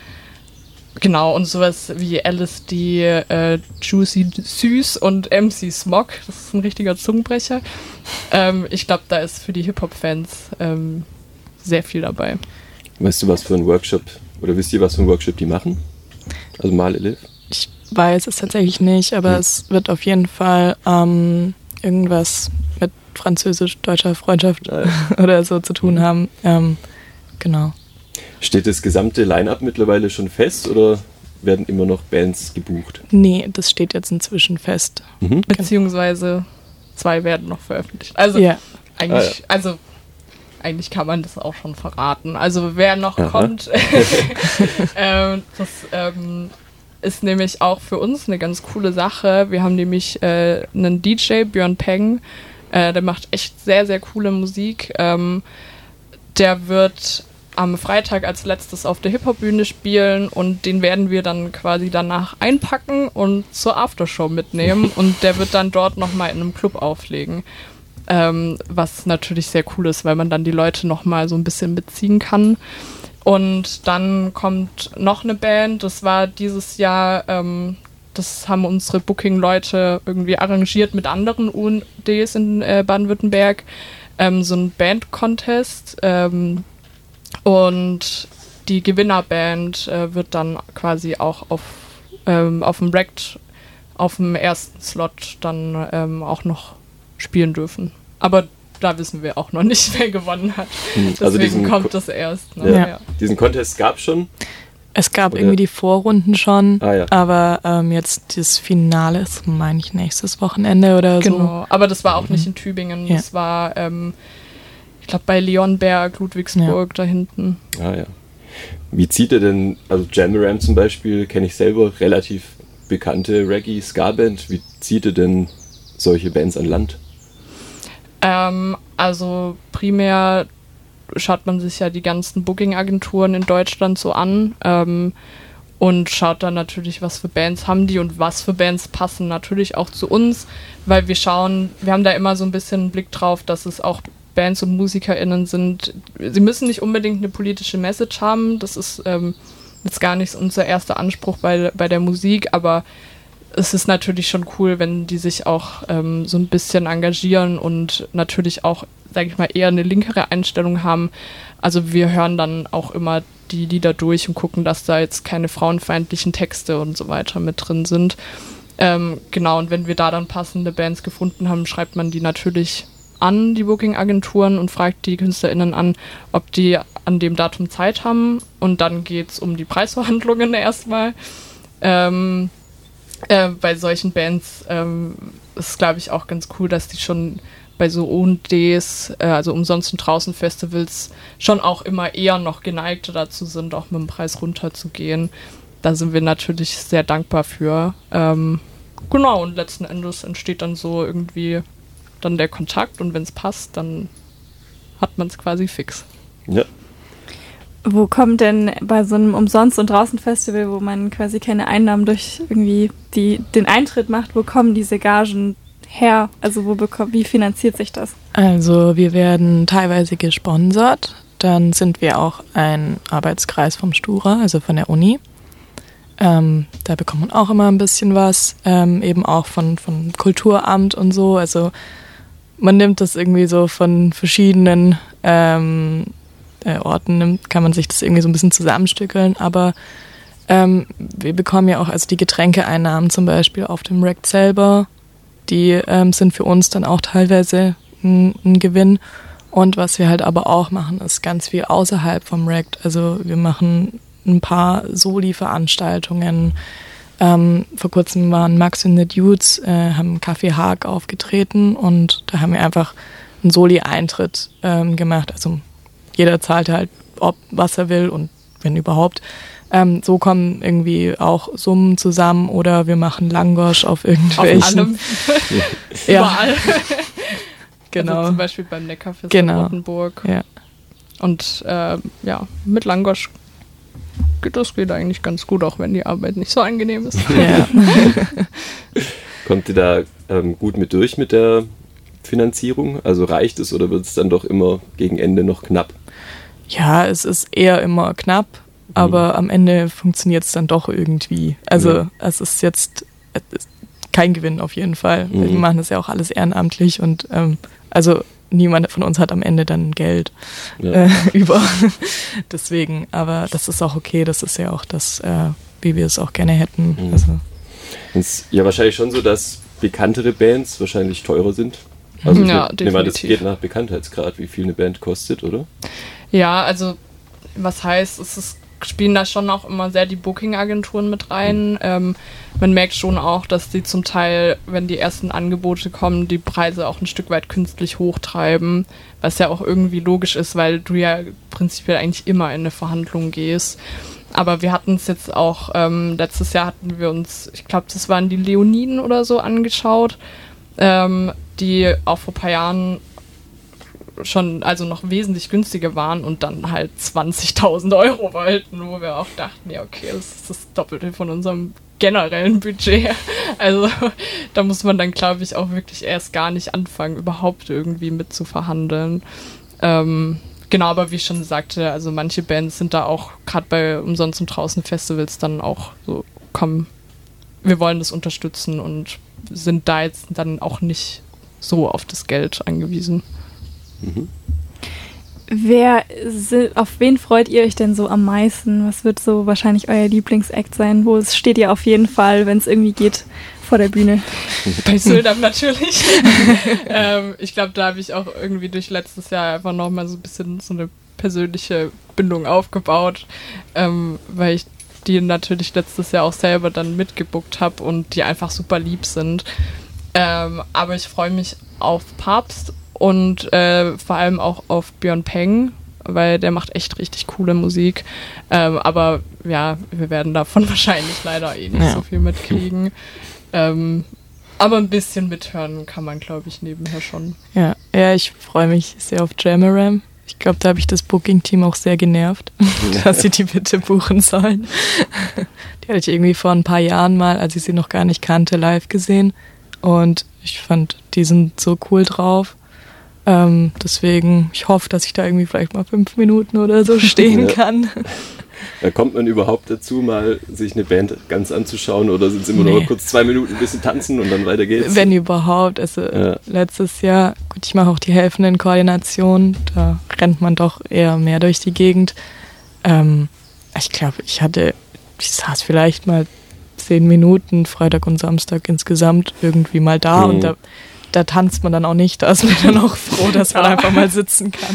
Genau, und sowas wie LSD, Juicy Süß und MC Smog, das ist ein richtiger Zungenbrecher. Ich glaube, da ist für die Hip-Hop-Fans sehr viel dabei. Weißt du, was für ein Workshop, oder wisst ihr, was für ein Workshop die machen? Also Male Lev? Ich weiß es tatsächlich nicht, aber es wird auf jeden Fall irgendwas mit französisch-deutscher Freundschaft oder so zu tun haben. Genau. Steht das gesamte Line-Up mittlerweile schon fest oder werden immer noch Bands gebucht? Nee, das steht jetzt inzwischen fest. Mhm. Beziehungsweise 2 werden noch veröffentlicht. Also eigentlich kann man das auch schon verraten. Also wer noch kommt, das ist nämlich auch für uns eine ganz coole Sache. Wir haben nämlich einen DJ, Björn Peng, der macht echt sehr, sehr coole Musik. Der wird am Freitag als letztes auf der Hip-Hop-Bühne spielen und den werden wir dann quasi danach einpacken und zur Aftershow mitnehmen und der wird dann dort nochmal in einem Club auflegen. Was natürlich sehr cool ist, weil man dann die Leute nochmal so ein bisschen mitziehen kann. Und dann kommt noch eine Band, das war dieses Jahr, das haben unsere Booking-Leute irgendwie arrangiert mit anderen UNDs in Baden-Württemberg, so ein Band-Contest und die Gewinnerband wird dann quasi auch auf dem Rect, auf dem ersten Slot dann auch noch spielen dürfen. Aber da wissen wir auch noch nicht, wer gewonnen hat. Deswegen kommt das erst. Ne? Ja. Diesen Contest gab es schon? Es gab irgendwie die Vorrunden schon, ja. Aber jetzt das Finale ist, meine ich, nächstes Wochenende oder so. Genau, aber das war auch nicht in Tübingen. Ja. Das war, ich glaube, bei Leonberg, Ludwigsburg, da hinten. Ah ja. Wie zieht ihr denn, also Jamaram zum Beispiel, kenne ich selber, relativ bekannte Reggae-Ska-Band. Wie zieht ihr denn solche Bands an Land? Also primär schaut man sich ja die ganzen Booking-Agenturen in Deutschland so an und schaut dann natürlich, was für Bands haben die und was für Bands passen natürlich auch zu uns, weil wir haben da immer so ein bisschen einen Blick drauf, dass es auch Bands und MusikerInnen sind. Sie müssen nicht unbedingt eine politische Message haben, das ist jetzt gar nicht unser erster Anspruch bei der Musik, aber es ist natürlich schon cool, wenn die sich auch so ein bisschen engagieren und natürlich auch, sage ich mal, eher eine linkere Einstellung haben. Also wir hören dann auch immer die Lieder durch und gucken, dass da jetzt keine frauenfeindlichen Texte und so weiter mit drin sind. Genau, und wenn wir da dann passende Bands gefunden haben, schreibt man die natürlich an, die Booking-Agenturen, und fragt die KünstlerInnen an, ob die an dem Datum Zeit haben. Und dann geht's um die Preisverhandlungen erstmal. bei solchen Bands ist, glaube ich, auch ganz cool, dass die schon bei so ONDs, also umsonst und draußen Festivals, schon auch immer eher noch geneigt dazu sind, auch mit dem Preis runterzugehen. Da sind wir natürlich sehr dankbar für. Genau, und letzten Endes entsteht dann so irgendwie dann der Kontakt und wenn es passt, dann hat man es quasi fix. Ja. Wo kommt denn bei so einem Umsonst- und Draußen-Festival, wo man quasi keine Einnahmen durch irgendwie den Eintritt macht, wo kommen diese Gagen her? Also wie finanziert sich das? Also wir werden teilweise gesponsert. Dann sind wir auch ein Arbeitskreis vom Stura, also von der Uni. Da bekommt man auch immer ein bisschen was, eben auch von Kulturamt und so. Also man nimmt das irgendwie so von verschiedenen Orten, kann man sich das irgendwie so ein bisschen zusammenstückeln. Aber wir bekommen ja auch also die Getränkeeinnahmen zum Beispiel auf dem Rekt selber. Die sind für uns dann auch teilweise ein Gewinn. Und was wir halt aber auch machen, ist ganz viel außerhalb vom Rekt. Also wir machen ein paar Soli-Veranstaltungen. Vor kurzem waren Max und the Dudes, haben im Café Haag aufgetreten und da haben wir einfach einen Soli-Eintritt gemacht. Also jeder zahlt halt, was er will und wenn überhaupt. So kommen irgendwie auch Summen zusammen oder wir machen Langosch auf irgendwelchen. Auf allem. Ja. Überall. Genau. Also zum Beispiel beim Neckarfest in Rottenburg. Ja. Und mit Langosch das geht eigentlich ganz gut, auch wenn die Arbeit nicht so angenehm ist. Ja. Kommt ihr da gut mit durch mit der Finanzierung? Also reicht es oder wird es dann doch immer gegen Ende noch knapp? Ja, es ist eher immer knapp, aber am Ende funktioniert es dann doch irgendwie. Also es ist jetzt kein Gewinn auf jeden Fall. Wir machen das ja auch alles ehrenamtlich und also niemand von uns hat am Ende dann Geld über. Deswegen, aber das ist auch okay, das ist ja auch das, wie wir es auch gerne hätten. Also. Es ist ja wahrscheinlich schon so, dass bekanntere Bands wahrscheinlich teurer sind. Also das geht nach Bekanntheitsgrad, wie viel eine Band kostet, oder? Ja, also was heißt, spielen da schon auch immer sehr die Booking-Agenturen mit rein. Man merkt schon auch, dass die zum Teil, wenn die ersten Angebote kommen, die Preise auch ein Stück weit künstlich hochtreiben, was ja auch irgendwie logisch ist, weil du ja prinzipiell eigentlich immer in eine Verhandlung gehst. Aber wir hatten es jetzt auch, letztes Jahr hatten wir uns, ich glaube, das waren die Leoniden oder so angeschaut, die auch vor ein paar Jahren schon also noch wesentlich günstiger waren und dann halt 20.000 Euro wollten, wo wir auch dachten, ja okay, das ist das Doppelte von unserem generellen Budget. Also da muss man dann, glaube ich, auch wirklich erst gar nicht anfangen, überhaupt irgendwie mit zu verhandeln. Genau, aber wie ich schon sagte, also manche Bands sind da auch, gerade bei Umsonst und Draußen Festivals, dann auch so, komm, wir wollen das unterstützen und sind da jetzt dann auch nicht so auf das Geld angewiesen. Auf wen freut ihr euch denn so am meisten? Was wird so wahrscheinlich euer Lieblingsact sein? Wo steht ihr auf jeden Fall, wenn es irgendwie geht, vor der Bühne? Bei Syldam natürlich. Ich glaube, da habe ich auch irgendwie durch letztes Jahr einfach nochmal so ein bisschen so eine persönliche Bindung aufgebaut, weil ich die natürlich letztes Jahr auch selber dann mitgebuckt habe und die einfach super lieb sind. Aber ich freue mich auf Papst und vor allem auch auf Björn Peng, weil der macht echt richtig coole Musik. Aber ja, wir werden davon wahrscheinlich leider nicht so viel mitkriegen. Aber ein bisschen mithören kann man, glaube ich, nebenher schon. Ja, ich freue mich sehr auf Jamaram. Ich glaube, da habe ich das Booking-Team auch sehr genervt, dass sie die bitte buchen sollen. Die hatte ich irgendwie vor ein paar Jahren mal, als ich sie noch gar nicht kannte, live gesehen. Und ich fand, die sind so cool drauf. Deswegen, ich hoffe, dass ich da irgendwie vielleicht mal 5 Minuten oder so stehen kann. Da kommt man überhaupt dazu, mal sich eine Band ganz anzuschauen oder sind es immer nur kurz 2 Minuten ein bisschen tanzen und dann weiter geht's? Wenn überhaupt. Also letztes Jahr, gut, ich mache auch die helfenden Koordinationen, da rennt man doch eher mehr durch die Gegend. Ich glaube, ich saß vielleicht mal 10 Minuten, Freitag und Samstag insgesamt irgendwie mal da und da tanzt man dann auch nicht, da ist man dann auch froh, dass man einfach mal sitzen kann.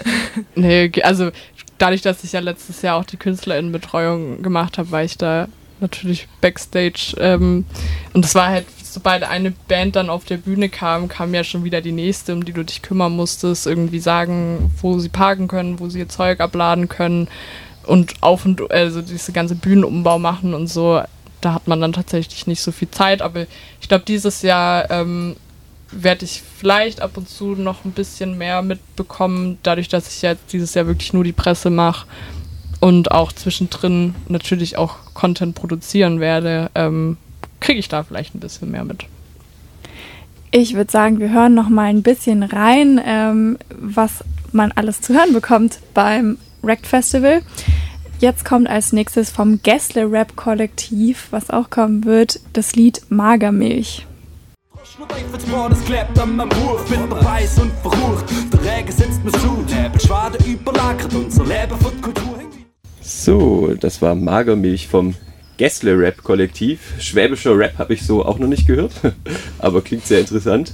Nee, also dadurch, dass ich ja letztes Jahr auch die KünstlerInnenbetreuung gemacht habe, war ich da natürlich Backstage. Und das war halt, sobald eine Band dann auf der Bühne kam ja schon wieder die nächste, um die du dich kümmern musstest, irgendwie sagen, wo sie parken können, wo sie ihr Zeug abladen können und also diese ganze Bühnenumbau machen und so. Da hat man dann tatsächlich nicht so viel Zeit, aber ich glaube, dieses Jahr werde ich vielleicht ab und zu noch ein bisschen mehr mitbekommen, dadurch, dass ich jetzt dieses Jahr wirklich nur die Presse mache und auch zwischendrin natürlich auch Content produzieren werde, kriege ich da vielleicht ein bisschen mehr mit. Ich würde sagen, wir hören noch mal ein bisschen rein, was man alles zu hören bekommt beim Rekt Festival. Jetzt kommt als nächstes vom Gässle Rap Kollektiv, was auch kommen wird, das Lied Magermilch. Das klebt an meinem Buch, bin weiß und verrucht. Der Regen sitzt mir zu, Nebelschwaden überlagert unser Leben von Kultur. So, das war Magermilch vom Gässle Rap Kollektiv. Schwäbischer Rap habe ich so auch noch nicht gehört, aber klingt sehr interessant.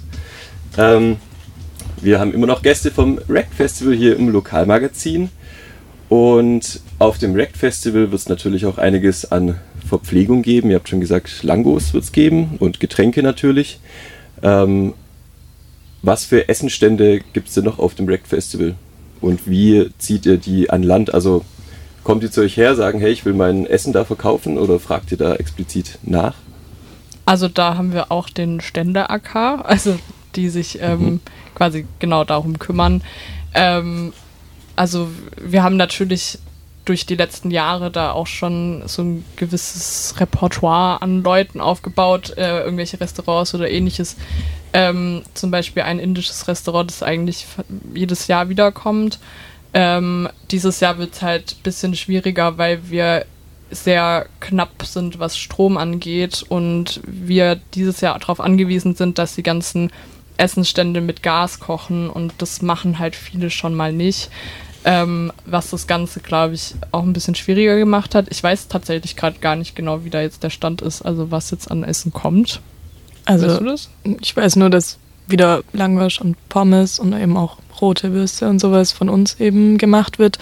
Wir haben immer noch Gäste vom Rekt Festival hier im Lokalmagazin. Und auf dem Rekt Festival wird es natürlich auch einiges an Verpflegung geben. Ihr habt schon gesagt, Langos wird es geben und Getränke natürlich. Was für Essenstände gibt es denn noch auf dem Rekt Festival? Und wie zieht ihr die an Land? Also kommt ihr zu euch her, sagen, hey, ich will mein Essen da verkaufen, oder fragt ihr da explizit nach? Also da haben wir auch den Stände-AK, also die sich quasi genau darum kümmern. Also wir haben natürlich durch die letzten Jahre da auch schon so ein gewisses Repertoire an Leuten aufgebaut, irgendwelche Restaurants oder ähnliches. Zum Beispiel ein indisches Restaurant, das eigentlich jedes Jahr wiederkommt. Dieses Jahr wird es halt ein bisschen schwieriger, weil wir sehr knapp sind, was Strom angeht, und wir dieses Jahr darauf angewiesen sind, dass die ganzen Essensstände mit Gas kochen, und das machen halt viele schon mal nicht. Was das Ganze, glaube ich, auch ein bisschen schwieriger gemacht hat. Ich weiß tatsächlich gerade gar nicht genau, wie da jetzt der Stand ist, also was jetzt an Essen kommt. Also, weißt du das? Ich weiß nur, dass wieder Langwasch und Pommes und eben auch rote Würste und sowas von uns eben gemacht wird.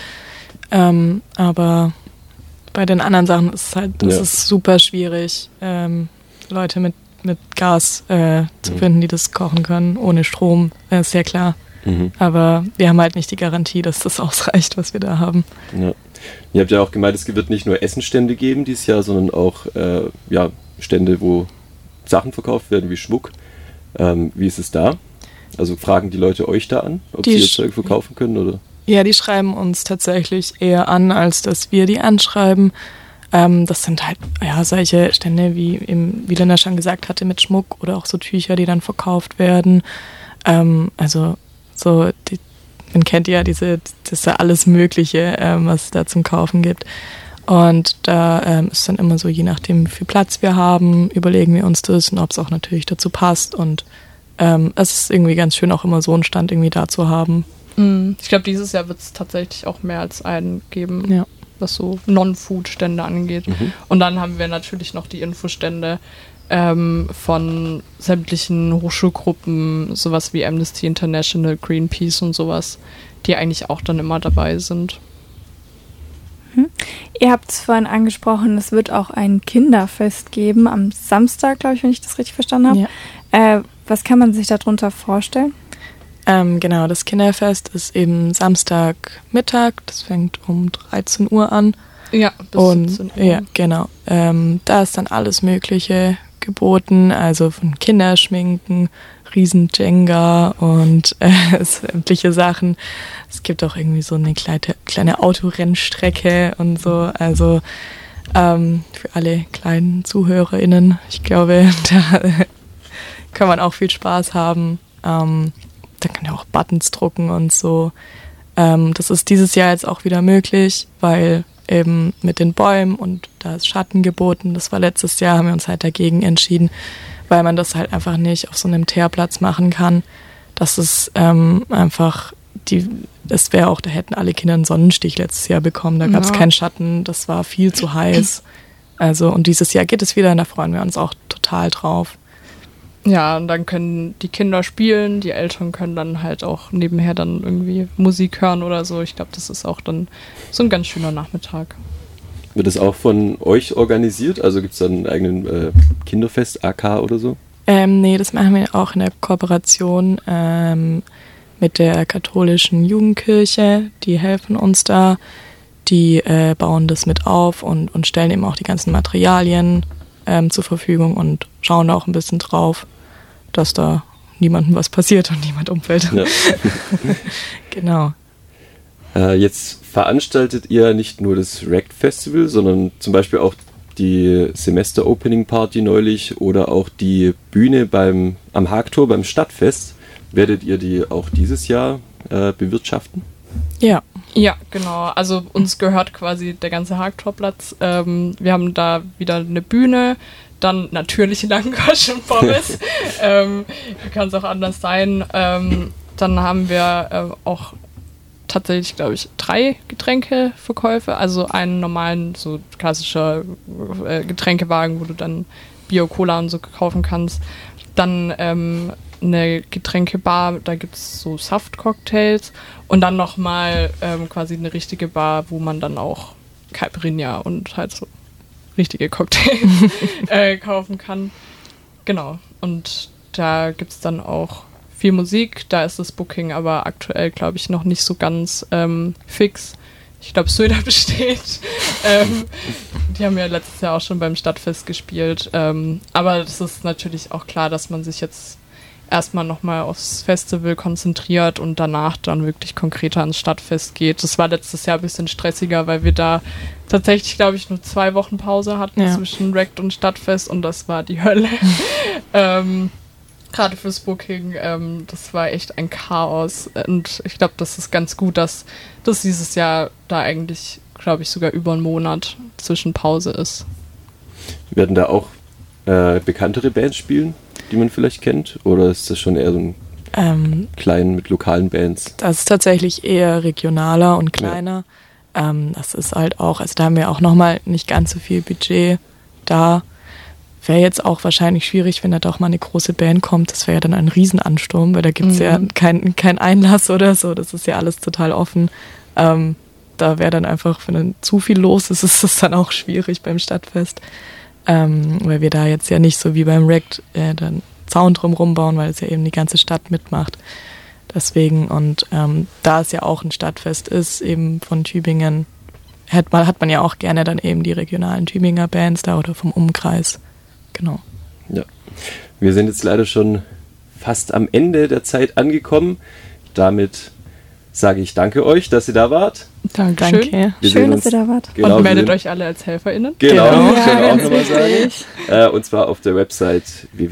Aber bei den anderen Sachen ist es halt, das ist super schwierig, Leute mit Gas zu finden, die das kochen können, ohne Strom, ist ja klar. Aber wir haben halt nicht die Garantie, dass das ausreicht, was wir da haben. Ja. Ihr habt ja auch gemeint, es wird nicht nur Essenstände geben dieses Jahr, sondern auch Stände, wo Sachen verkauft werden, wie Schmuck. Wie ist es da? Also fragen die Leute euch da an, ob sie ihr Zeug verkaufen können, oder? Ja, die schreiben uns tatsächlich eher an, als dass wir die anschreiben. Das sind halt solche Stände, wie Lena schon gesagt hatte, mit Schmuck oder auch so Tücher, die dann verkauft werden. Also so, man kennt ja das ist ja alles Mögliche, was es da zum Kaufen gibt. Und da ist dann immer so, je nachdem, wie viel Platz wir haben, überlegen wir uns das und ob es auch natürlich dazu passt. Und es ist irgendwie ganz schön, auch immer so einen Stand irgendwie da zu haben. Ich glaube, dieses Jahr wird es tatsächlich auch mehr als einen geben, was so Non-Food-Stände angeht. Und dann haben wir natürlich noch die Infostände von sämtlichen Hochschulgruppen, sowas wie Amnesty International, Greenpeace und sowas, die eigentlich auch dann immer dabei sind. Ihr habt es vorhin angesprochen, es wird auch ein Kinderfest geben am Samstag, glaube ich, wenn ich das richtig verstanden habe. Ja. Was kann man sich darunter vorstellen? Genau, das Kinderfest ist eben Samstagmittag, das fängt um 13 Uhr an. Ja, bis 17 Uhr. Ja, genau. Da ist dann alles Mögliche geboten, also von Kinderschminken, Riesen-Jenga und sämtliche Sachen. Es gibt auch irgendwie so eine kleine Autorennstrecke und so, also für alle kleinen ZuhörerInnen, ich glaube, da kann man auch viel Spaß haben. Da kann ja auch Buttons drucken und so. Das ist dieses Jahr jetzt auch wieder möglich, weil eben mit den Bäumen und da ist Schatten geboten. Das war letztes Jahr, haben wir uns halt dagegen entschieden, weil man das halt einfach nicht auf so einem Teerplatz machen kann. Das ist einfach, es wäre auch, da hätten alle Kinder einen Sonnenstich letztes Jahr bekommen. Da gab es keinen Schatten, das war viel zu heiß. Also, und dieses Jahr geht es wieder und da freuen wir uns auch total drauf. Ja, und dann können die Kinder spielen, die Eltern können dann halt auch nebenher dann irgendwie Musik hören oder so. Ich glaube, das ist auch dann so ein ganz schöner Nachmittag. Wird das auch von euch organisiert? Also gibt es da einen eigenen Kinderfest, AK oder so? Nee, das machen wir auch in der Kooperation mit der katholischen Jugendkirche. Die helfen uns da. Die bauen das mit auf und stellen eben auch die ganzen Materialien zur Verfügung und schauen da auch ein bisschen drauf, dass da niemandem was passiert und niemand umfällt. Ja. Genau. Jetzt veranstaltet ihr nicht nur das RECT Festival, sondern zum Beispiel auch die Semester-Opening-Party neulich oder auch die Bühne am Haagtor beim Stadtfest. Werdet ihr die auch dieses Jahr bewirtschaften? Ja. Ja, genau. Also uns gehört quasi der ganze Haagtorplatz. Wir haben da wieder eine Bühne, dann natürlich Langosch und Pommes. Wie kann es auch anders sein? Dann haben wir auch tatsächlich, glaube ich, 3 Getränkeverkäufe. Also einen normalen, so klassischer Getränkewagen, wo du dann Bier, Cola und so kaufen kannst. Dann eine Getränkebar, da gibt es so Saftcocktails und dann nochmal quasi eine richtige Bar, wo man dann auch Caipirinha und halt so richtige Cocktails kaufen kann. Genau. Und da gibt es dann auch viel Musik, da ist das Booking aber aktuell, glaube ich, noch nicht so ganz fix. Ich glaube, Söder besteht. Die haben ja letztes Jahr auch schon beim Stadtfest gespielt. Aber das ist natürlich auch klar, dass man sich jetzt erstmal nochmal aufs Festival konzentriert und danach dann wirklich konkreter ans Stadtfest geht. Das war letztes Jahr ein bisschen stressiger, weil wir da tatsächlich, glaube ich, nur 2 Wochen Pause hatten zwischen RECT und Stadtfest und das war die Hölle. Gerade fürs Booking, das war echt ein Chaos und ich glaube, das ist ganz gut, dass dieses Jahr da eigentlich, glaube ich, sogar über einen Monat zwischen Pause ist. Werden da auch bekanntere Bands spielen, die man vielleicht kennt? Oder ist das schon eher so ein klein mit lokalen Bands? Das ist tatsächlich eher regionaler und kleiner. Ja. Das ist halt auch, also da haben wir auch nochmal nicht ganz so viel Budget da. Wäre jetzt auch wahrscheinlich schwierig, wenn da doch mal eine große Band kommt. Das wäre ja dann ein Riesenansturm, weil da gibt es ja kein Einlass oder so. Das ist ja alles total offen. Da wäre dann einfach, wenn dann zu viel los ist, ist das dann auch schwierig beim Stadtfest. Weil wir da jetzt ja nicht so wie beim RECT dann Zaun drumherum bauen, weil es ja eben die ganze Stadt mitmacht. Deswegen, und da es ja auch ein Stadtfest ist, eben von Tübingen, hat man ja auch gerne dann eben die regionalen Tübinger Bands da oder vom Umkreis. Genau. Ja, wir sind jetzt leider schon fast am Ende der Zeit angekommen. Damit sage ich danke euch, dass ihr da wart. Danke. Schön, dass ihr da wart. Genau, und meldet euch alle als HelferInnen. Genau, Ja, können wir auch nochmal sagen. Und zwar auf der Website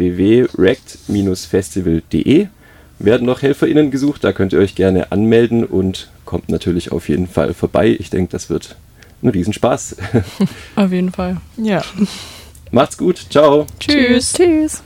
www.rect-festival.de werden noch HelferInnen gesucht. Da könnt ihr euch gerne anmelden und kommt natürlich auf jeden Fall vorbei. Ich denke, das wird ein Riesenspaß. Auf jeden Fall. Ja. Macht's gut. Ciao. Tschüss. Tschüss.